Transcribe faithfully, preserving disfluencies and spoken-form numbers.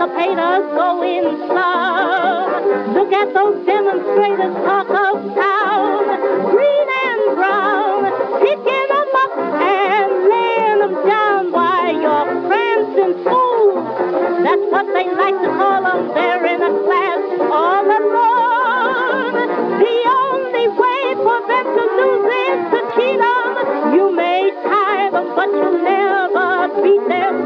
emancipators go in slum. Look at those demonstrators talk of town, green and brown, picking them up and laying them down while you're prancing fools. That's what they like to call them. They're in a class all alone. The only way for them to lose is to cheat them. You may tie them, but you'll never beat them.